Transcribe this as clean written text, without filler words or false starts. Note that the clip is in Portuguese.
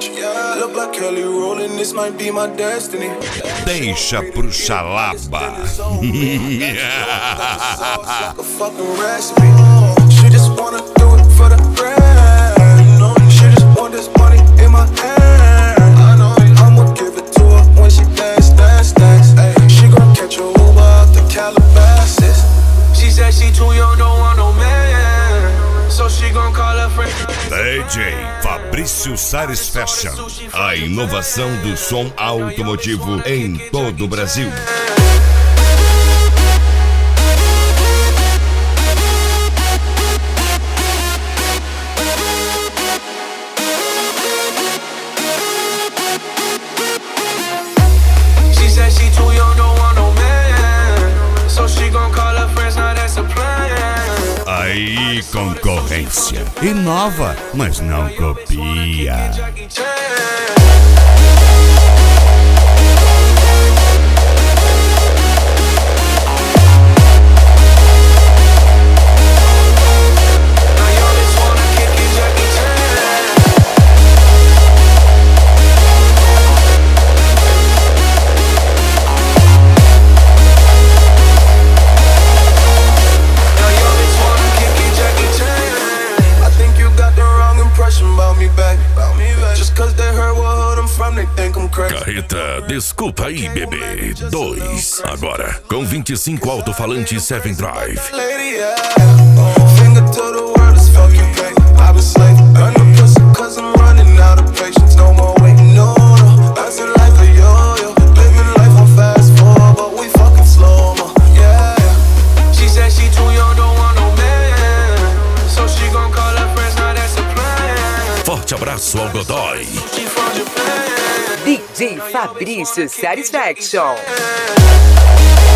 Look like Kelly rolling, this might be my destiny. Deixa pro Xalaba. She just wanna do it for the brand. She just want this money in my hand. I'ma give it to her when she dance, dance, dance. She gon' catch a Uber out the Calabasas. She said she too young, don't want no man. So she gon' call her friend. DJ Fabrício Sares Fashion, a inovação do som automotivo em todo o Brasil. She said she too young, don't want no man. So she gon' call her friends, now that's a plan. Aí, concorrência. Inova, mas não copia. Carreta, desculpa aí, bebê. 2. Agora, com 25 alto-falantes 7 Drive. Forte abraço ao Godoy. DJ Fabrício Satisfaction.